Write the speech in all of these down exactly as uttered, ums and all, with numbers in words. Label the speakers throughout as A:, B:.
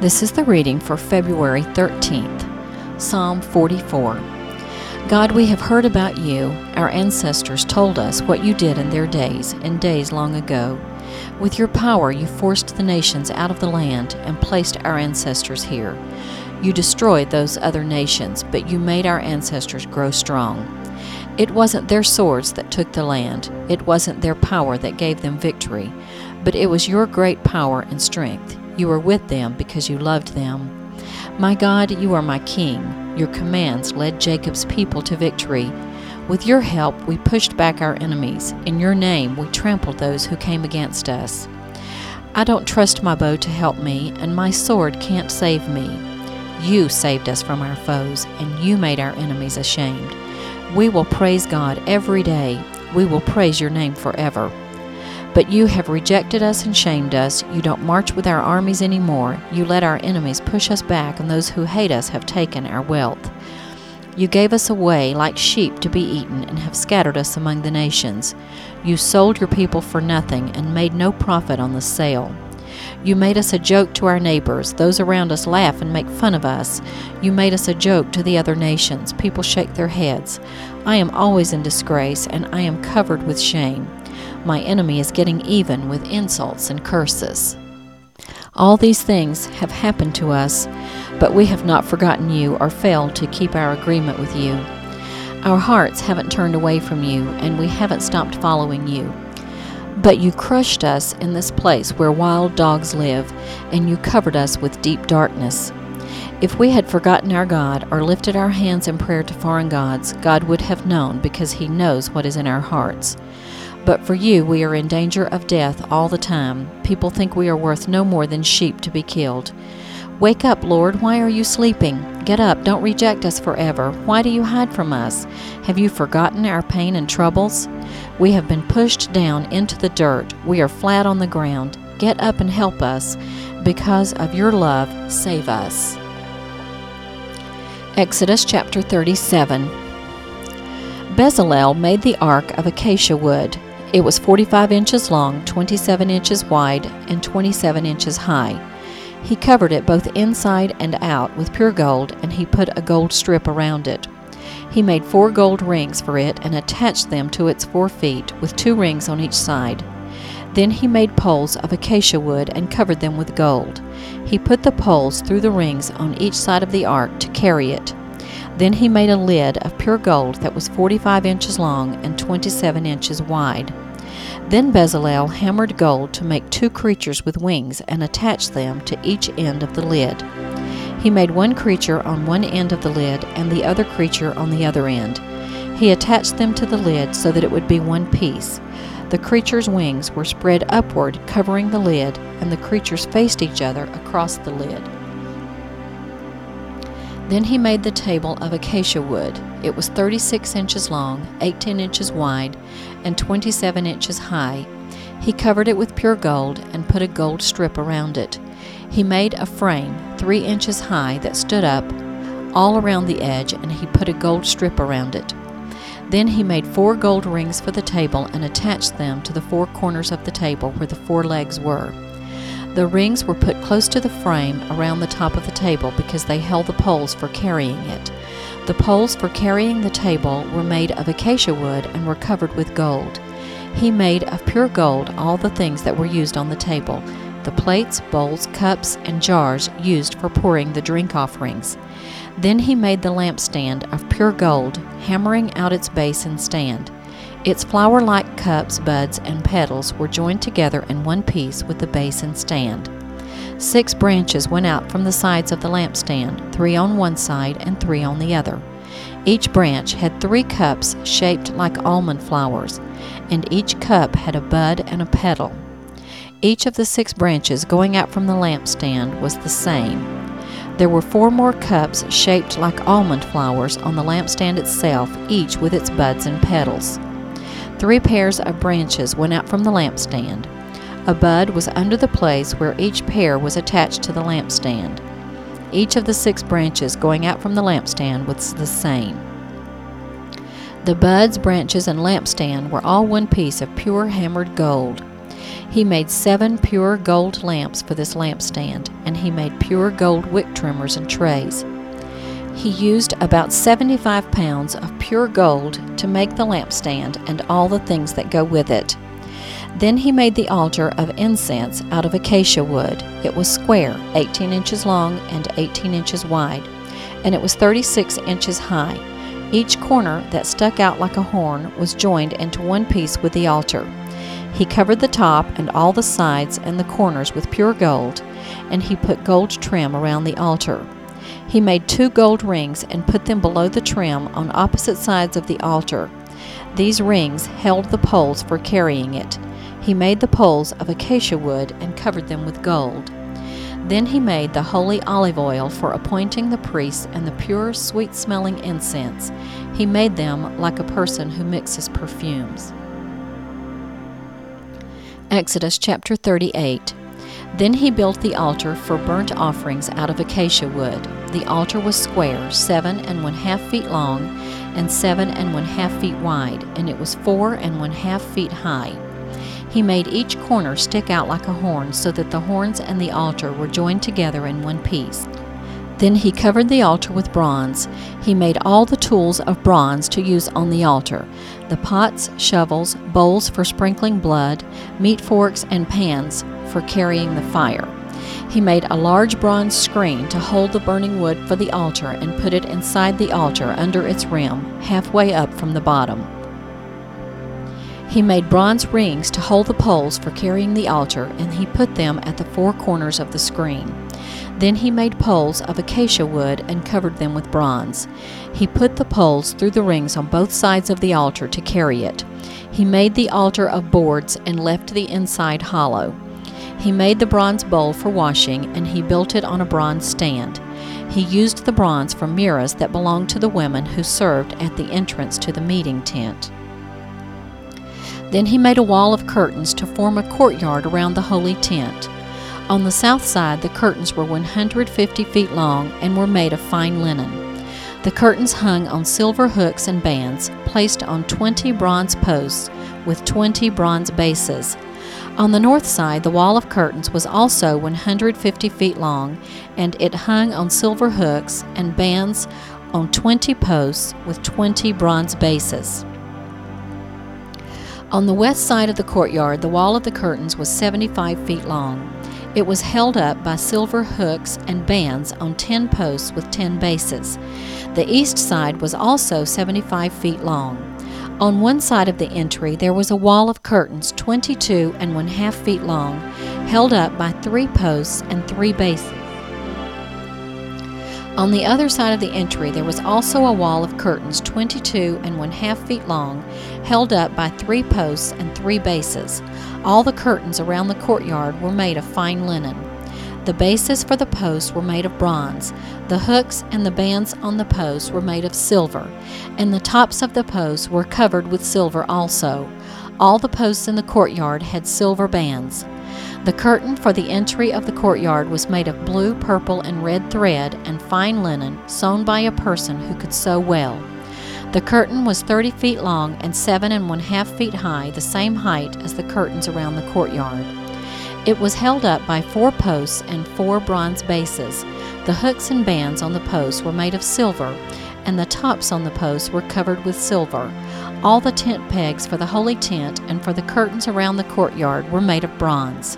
A: This is the reading for February thirteenth, Psalm forty-four. God, we have heard about you. Our ancestors told us what you did in their days, in days long ago. With your power you forced the nations out of the land and placed our ancestors here. You destroyed those other nations, but you made our ancestors grow strong. It wasn't their swords that took the land. It wasn't their power that gave them victory, but it was your great power and strength. You were with them because you loved them. My God, you are my King. Your commands led Jacob's people to victory. With your help, we pushed back our enemies. In your name, we trampled those who came against us. I don't trust my bow to help me, and my sword can't save me. You saved us from our foes, and you made our enemies ashamed. We will praise God every day. We will praise your name forever. But you have rejected us and shamed us. You don't march with our armies anymore. You let our enemies push us back, and those who hate us have taken our wealth. You gave us away like sheep to be eaten and have scattered us among the nations. You sold your people for nothing and made no profit on the sale. You made us a joke to our neighbors. Those around us laugh and make fun of us. You made us a joke to the other nations. People shake their heads. I am always in disgrace, and I am covered with shame. My enemy is getting even with insults and curses. All these things have happened to us, but we have not forgotten you or failed to keep our agreement with you. Our hearts haven't turned away from you, and we haven't stopped following you. But you crushed us in this place where wild dogs live, and you covered us with deep darkness. If we had forgotten our God or lifted our hands in prayer to foreign gods, God would have known, because he knows what is in our hearts. But for you, we are in danger of death all the time. People think we are worth no more than sheep to be killed. Wake up, Lord. Why are you sleeping? Get up. Don't reject us forever. Why do you hide from us? Have you forgotten our pain and troubles? We have been pushed down into the dirt. We are flat on the ground. Get up and help us. Because of your love, save us. Exodus chapter thirty-seven. Bezalel made the ark of acacia wood. It was forty-five inches long, twenty-seven inches wide, and twenty-seven inches high. He covered it both inside and out with pure gold, and he put a gold strip around it. He made four gold rings for it and attached them to its four feet, with two rings on each side. Then he made poles of acacia wood and covered them with gold. He put the poles through the rings on each side of the ark to carry it. Then he made a lid of pure gold that was forty-five inches long and twenty-seven inches wide. Then Bezalel hammered gold to make two creatures with wings and attached them to each end of the lid. He made one creature on one end of the lid and the other creature on the other end. He attached them to the lid so that it would be one piece. The creature's wings were spread upward, covering the lid, and the creatures faced each other across the lid. Then he made the table of acacia wood. It was thirty-six inches long, eighteen inches wide, and twenty-seven inches high. He covered it with pure gold and put a gold strip around it. He made a frame three inches high that stood up all around the edge, and he put a gold strip around it. Then he made four gold rings for the table and attached them to the four corners of the table where the four legs were. The rings were put close to the frame around the top of the table because they held the poles for carrying it. The poles for carrying the table were made of acacia wood and were covered with gold. He made of pure gold all the things that were used on the table, the plates, bowls, cups, and jars used for pouring the drink offerings. Then he made the lampstand of pure gold, hammering out its base and stand. Its flower-like cups, buds, and petals were joined together in one piece with the base and stand. Six branches went out from the sides of the lampstand, three on one side and three on the other. Each branch had three cups shaped like almond flowers, and each cup had a bud and a petal. Each of the six branches going out from the lampstand was the same. There were four more cups shaped like almond flowers on the lampstand itself, each with its buds and petals. Three pairs of branches went out from the lampstand. A bud was under the place where each pair was attached to the lampstand. Each of the six branches going out from the lampstand was the same. The buds, branches, and lampstand were all one piece of pure hammered gold. He made seven pure gold lamps for this lampstand, and he made pure gold wick trimmers and trays. He used about seventy-five pounds of pure gold to make the lampstand and all the things that go with it. Then he made the altar of incense out of acacia wood. It was square, eighteen inches long and eighteen inches wide, and it was thirty-six inches high. Each corner that stuck out like a horn was joined into one piece with the altar. He covered the top and all the sides and the corners with pure gold, and he put gold trim around the altar. He made two gold rings and put them below the trim on opposite sides of the altar. These rings held the poles for carrying it. He made the poles of acacia wood and covered them with gold. Then he made the holy olive oil for appointing the priests and the pure, sweet-smelling incense. He made them like a person who mixes perfumes. Exodus chapter thirty-eight. Then he built the altar for burnt offerings out of acacia wood. The altar was square, seven and one half feet long, and seven and one half feet wide, and it was four and one half feet high. He made each corner stick out like a horn, so that the horns and the altar were joined together in one piece. Then he covered the altar with bronze. He made all the tools of bronze to use on the altar: the pots, shovels, bowls for sprinkling blood, meat forks, and pans for carrying the fire. He made a large bronze screen to hold the burning wood for the altar and put it inside the altar under its rim, halfway up from the bottom. He made bronze rings to hold the poles for carrying the altar, and he put them at the four corners of the screen. Then he made poles of acacia wood and covered them with bronze. He put the poles through the rings on both sides of the altar to carry it. He made the altar of boards and left the inside hollow. He made the bronze bowl for washing, and he built it on a bronze stand. He used the bronze from mirrors that belonged to the women who served at the entrance to the meeting tent. Then he made a wall of curtains to form a courtyard around the holy tent. On the south side, the curtains were one hundred fifty feet long and were made of fine linen. The curtains hung on silver hooks and bands, placed on twenty bronze posts with twenty bronze bases. On the north side, the wall of curtains was also one hundred fifty feet long, and it hung on silver hooks and bands on twenty posts with twenty bronze bases. On the west side of the courtyard, the wall of the curtains was seventy-five feet long. It was held up by silver hooks and bands on ten posts with ten bases. The east side was also seventy-five feet long. On one side of the entry there was a wall of curtains twenty-two and one half feet long, held up by three posts and three bases. On the other side of the entry there was also a wall of curtains twenty-two and one half feet long, held up by three posts and three bases. All the curtains around the courtyard were made of fine linen. The bases for the posts were made of bronze. The hooks and the bands on the posts were made of silver, and the tops of the posts were covered with silver also. All the posts in the courtyard had silver bands. The curtain for the entry of the courtyard was made of blue, purple, and red thread and fine linen, sewn by a person who could sew well. The curtain was thirty feet long and seven and one half feet high, the same height as the curtains around the courtyard. It was held up by four posts and four bronze bases. The hooks and bands on the posts were made of silver, and the tops on the posts were covered with silver. All the tent pegs for the holy tent and for the curtains around the courtyard were made of bronze.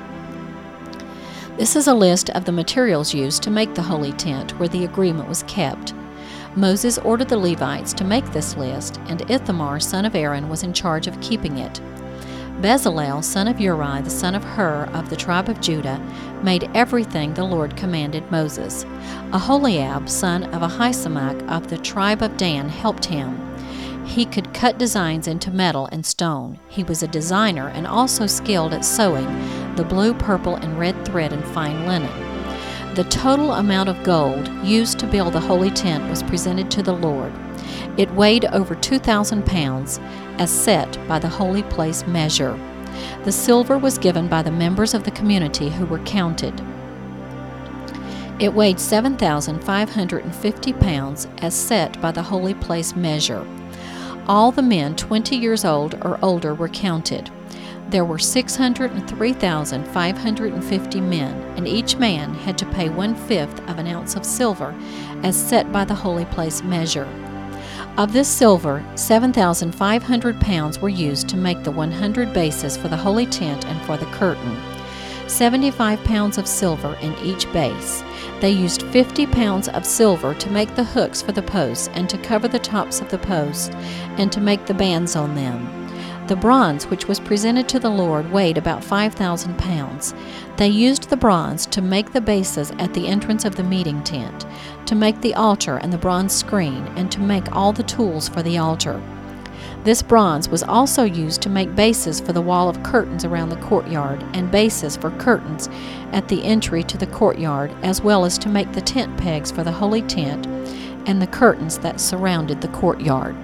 A: This is a list of the materials used to make the holy tent where the agreement was kept. Moses ordered the Levites to make this list, and Ithamar, son of Aaron, was in charge of keeping it. Bezalel, son of Uri, the son of Hur, of the tribe of Judah, made everything the Lord commanded Moses. Aholiab, son of Ahisamach, of the tribe of Dan, helped him. He could cut designs into metal and stone. He was a designer and also skilled at sewing the blue, purple, and red thread and fine linen. The total amount of gold used to build the holy tent was presented to the Lord. It weighed over two thousand pounds, as set by the holy place measure. The silver was given by the members of the community who were counted. It weighed seven thousand five hundred fifty pounds, as set by the holy place measure. All the men twenty years old or older were counted. there were six hundred three thousand five hundred fifty men, and each man had to pay one-fifth of an ounce of silver, as set by the holy place measure. Of this silver, seven thousand five hundred pounds were used to make the one hundred bases for the holy tent and for the curtain. seventy-five pounds of silver in each base. They used fifty pounds of silver to make the hooks for the posts and to cover the tops of the posts and to make the bands on them. The bronze which was presented to the Lord weighed about five thousand pounds. They used the bronze to make the bases at the entrance of the meeting tent, to make the altar and the bronze screen, and to make all the tools for the altar. This bronze was also used to make bases for the wall of curtains around the courtyard, and bases for curtains at the entry to the courtyard, as well as to make the tent pegs for the holy tent and the curtains that surrounded the courtyard.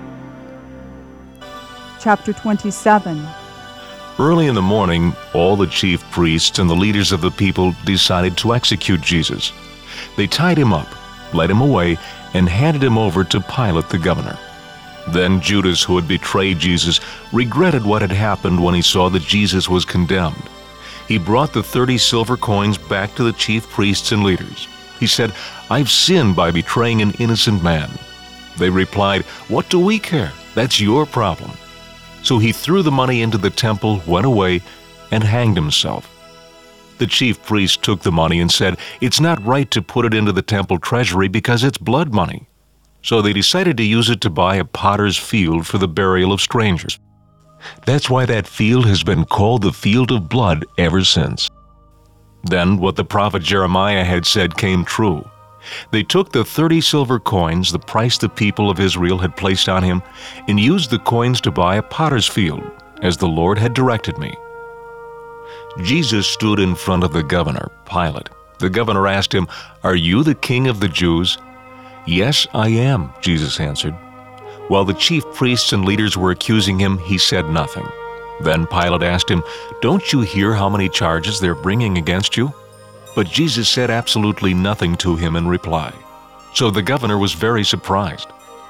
B: Chapter twenty-seven.
C: Early in the morning, all the chief priests and the leaders of the people decided to execute Jesus. They tied him up, led him away, and handed him over to Pilate the governor. Then Judas, who had betrayed Jesus, regretted what had happened when he saw that Jesus was condemned. He brought the thirty silver coins back to the chief priests and leaders. He said, "I've sinned by betraying an innocent man." They replied, "What do we care? That's your problem." So he threw the money into the temple, went away, and hanged himself. The chief priest took the money and said, "It's not right to put it into the temple treasury because it's blood money." So they decided to use it to buy a potter's field for the burial of strangers. That's why that field has been called the Field of Blood ever since. Then what the prophet Jeremiah had said came true. They took the thirty silver coins, the price the people of Israel had placed on him, and used the coins to buy a potter's field, as the Lord had directed me. Jesus stood in front of the governor, Pilate. The governor asked him, "Are you the king of the Jews?" "Yes, I am," Jesus answered. While the chief priests and leaders were accusing him, he said nothing. Then Pilate asked him, "Don't you hear how many charges they're bringing against you?" But Jesus said absolutely nothing to him in reply. So the governor was very surprised.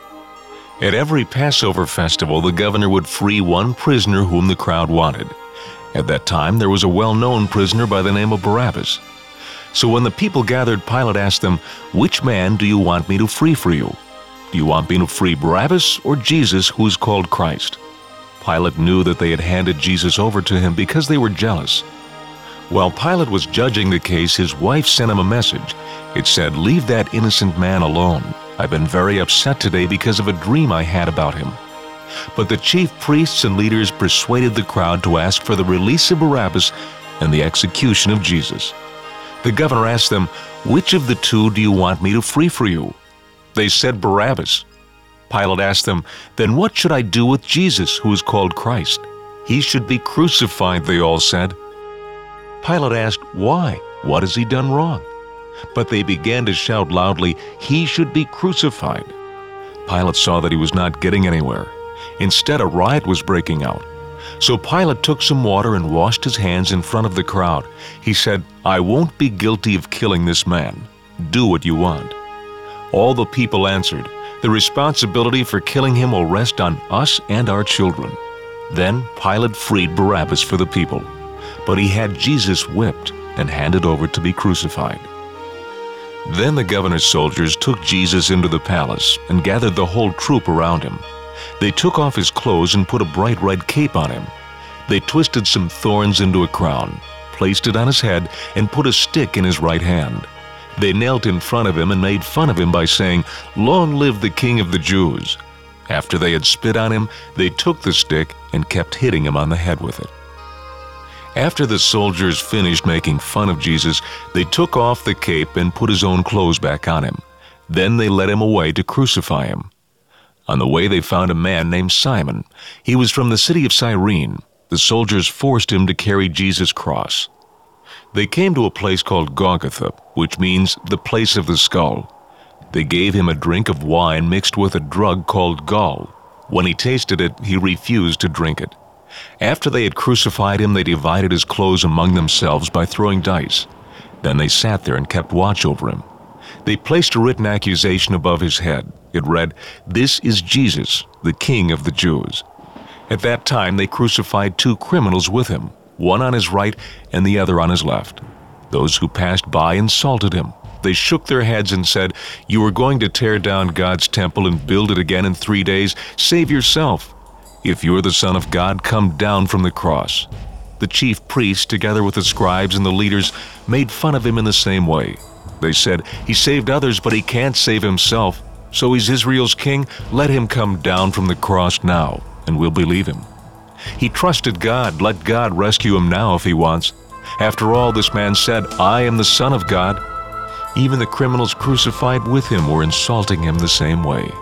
C: At every Passover festival, the governor would free one prisoner whom the crowd wanted. At that time, there was a well-known prisoner by the name of Barabbas. So when the people gathered, Pilate asked them, "Which man do you want me to free for you? Do you want me to free Barabbas or Jesus, who is called Christ?" Pilate knew that they had handed Jesus over to him because they were jealous. While Pilate was judging the case, his wife sent him a message. It said, "Leave that innocent man alone. I've been very upset today because of a dream I had about him." But the chief priests and leaders persuaded the crowd to ask for the release of Barabbas and the execution of Jesus. The governor asked them, "Which of the two do you want me to free for you?" They said, "Barabbas." Pilate asked them, "Then what should I do with Jesus, who is called Christ?" "He should be crucified," they all said. Pilate asked, "Why? What has he done wrong?" But they began to shout loudly, "He should be crucified." Pilate saw that he was not getting anywhere. Instead, a riot was breaking out. So Pilate took some water and washed his hands in front of the crowd. He said, "I won't be guilty of killing this man. Do what you want." All the people answered, "The responsibility for killing him will rest on us and our children." Then Pilate freed Barabbas for the people, but he had Jesus whipped and handed over to be crucified. Then the governor's soldiers took Jesus into the palace and gathered the whole troop around him. They took off his clothes and put a bright red cape on him. They twisted some thorns into a crown, placed it on his head, and put a stick in his right hand. They knelt in front of him and made fun of him by saying, "Long live the King of the Jews." After they had spit on him, they took the stick and kept hitting him on the head with it. After the soldiers finished making fun of Jesus, they took off the cape and put his own clothes back on him. Then they led him away to crucify him. On the way, they found a man named Simon. He was from the city of Cyrene. The soldiers forced him to carry Jesus' cross. They came to a place called Golgotha, which means the place of the skull. They gave him a drink of wine mixed with a drug called gall. When he tasted it, he refused to drink it. After they had crucified him, they divided his clothes among themselves by throwing dice. Then they sat there and kept watch over him. They placed a written accusation above his head. It read, "This is Jesus, the King of the Jews." At that time they crucified two criminals with him, one on his right and the other on his left. Those who passed by insulted him. They shook their heads and said, "You are going to tear down God's temple and build it again in three days. Save yourself. If you are the Son of God, come down from the cross." The chief priests, together with the scribes and the leaders, made fun of him in the same way. They said, "He saved others, but he can't save himself. So he's Israel's king. Let him come down from the cross now, and we'll believe him. He trusted God. Let God rescue him now if he wants. After all, this man said, 'I am the Son of God.'" Even the criminals crucified with him were insulting him the same way.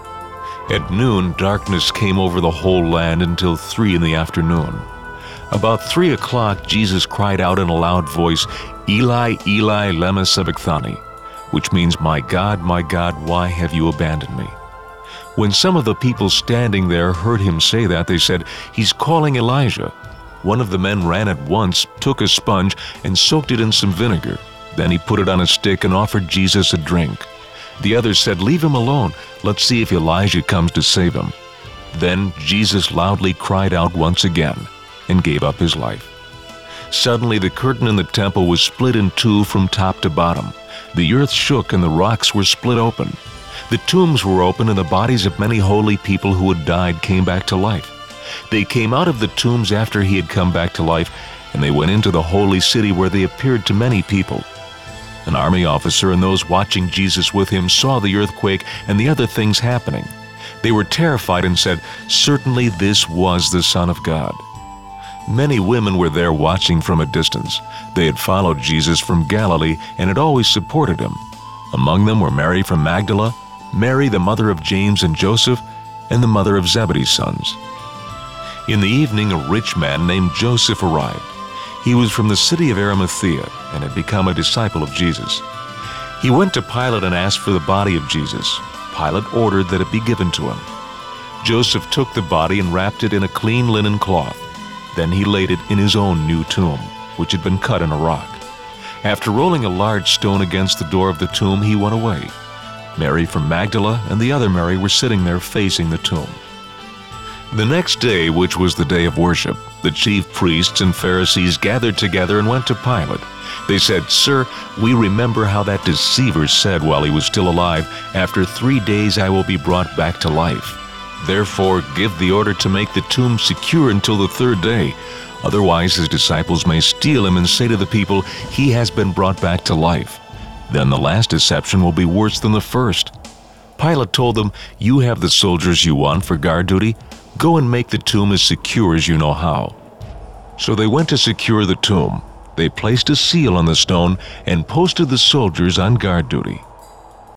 C: At noon, darkness came over the whole land until three in the afternoon. About three o'clock, Jesus cried out in a loud voice, "Eli, Eli, lema sabachthani," which means, "My God, my God, why have you abandoned me?" When some of the people standing there heard him say that, they said, "He's calling Elijah." One of the men ran at once, took a sponge, and soaked it in some vinegar. Then he put it on a stick and offered Jesus a drink. The others said, "Leave him alone. Let's see if Elijah comes to save him." Then Jesus loudly cried out once again and gave up his life. Suddenly the curtain in the temple was split in two from top to bottom. The earth shook and the rocks were split open. The tombs were open and the bodies of many holy people who had died came back to life. They came out of the tombs after he had come back to life, and they went into the holy city where they appeared to many people. An army officer and those watching Jesus with him saw the earthquake and the other things happening. They were terrified and said, "Certainly this was the Son of God." Many women were there watching from a distance. They had followed Jesus from Galilee and had always supported him. Among them were Mary from Magdala, Mary the mother of James and Joseph, and the mother of Zebedee's sons. In the evening, a rich man named Joseph arrived. He was from the city of Arimathea and had become a disciple of Jesus. He went to Pilate and asked for the body of Jesus. Pilate ordered that it be given to him. Joseph took the body and wrapped it in a clean linen cloth. Then he laid it in his own new tomb, which had been cut in a rock. After rolling a large stone against the door of the tomb, he went away. Mary from Magdala and the other Mary were sitting there facing the tomb. The next day, which was the day of worship, the chief priests and Pharisees gathered together and went to Pilate. They said, "Sir, we remember how that deceiver said while he was still alive, 'After three days I will be brought back to life.' Therefore, give the order to make the tomb secure until the third day. Otherwise, his disciples may steal him and say to the people, 'He has been brought back to life.' Then the last deception will be worse than the first." Pilate told them, "You have the soldiers you want for guard duty. Go and make the tomb as secure as you know how." So they went to secure the tomb. They placed a seal on the stone and posted the soldiers on guard duty.